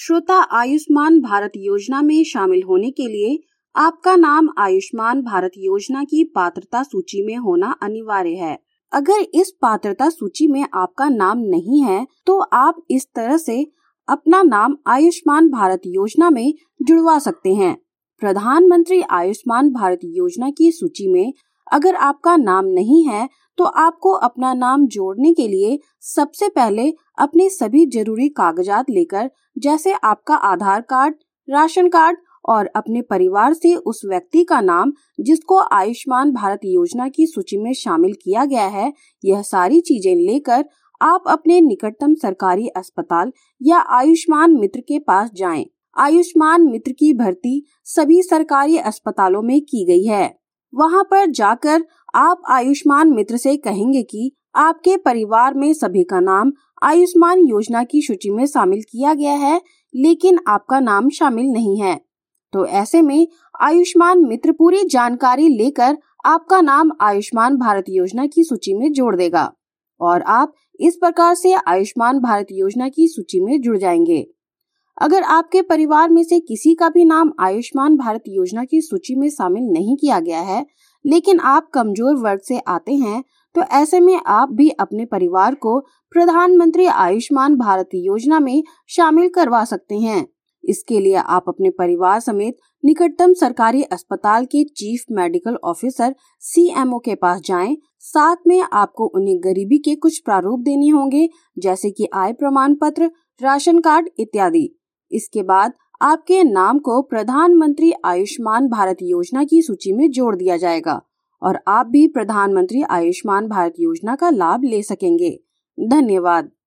श्रोता, आयुष्मान भारत योजना में शामिल होने के लिए आपका नाम आयुष्मान भारत योजना की पात्रता सूची में होना अनिवार्य है। अगर इस पात्रता सूची में आपका नाम नहीं है तो आप इस तरह से अपना नाम आयुष्मान भारत योजना में जुड़वा सकते हैं। प्रधानमंत्री आयुष्मान भारत योजना की सूची में अगर आपका नाम नहीं है तो आपको अपना नाम जोड़ने के लिए सबसे पहले अपने सभी जरूरी कागजात लेकर, जैसे आपका आधार कार्ड, राशन कार्ड और अपने परिवार से उस व्यक्ति का नाम जिसको आयुष्मान भारत योजना की सूची में शामिल किया गया है, यह सारी चीजें लेकर आप अपने निकटतम सरकारी अस्पताल या आयुष्मान मित्र के पास जाएं। आयुष्मान मित्र की भर्ती सभी सरकारी अस्पतालों में की गई है। वहां पर जाकर आप आयुष्मान मित्र से कहेंगे कि आपके परिवार में सभी का नाम आयुष्मान योजना की सूची में शामिल किया गया है, लेकिन आपका नाम शामिल नहीं है। तो ऐसे में आयुष्मान मित्र पूरी जानकारी लेकर आपका नाम आयुष्मान भारत योजना की सूची में जोड़ देगा और आप इस प्रकार से आयुष्मान भारत योजना की सूची में जुड़ जाएंगे। अगर आपके परिवार में से किसी का भी नाम आयुष्मान भारत योजना की सूची में शामिल नहीं किया गया है, लेकिन आप कमजोर वर्ग से आते हैं, तो ऐसे में आप भी अपने परिवार को प्रधानमंत्री आयुष्मान भारत योजना में शामिल करवा सकते हैं। इसके लिए आप अपने परिवार समेत निकटतम सरकारी अस्पताल के चीफ मेडिकल ऑफिसर CMO के पास जाएं। साथ में आपको उन्हें गरीबी के कुछ प्रारूप देने होंगे, जैसे कि आय प्रमाण पत्र, राशन कार्ड इत्यादि। इसके बाद आपके नाम को प्रधानमंत्री आयुष्मान भारत योजना की सूची में जोड़ दिया जाएगा और आप भी प्रधानमंत्री आयुष्मान भारत योजना का लाभ ले सकेंगे। धन्यवाद।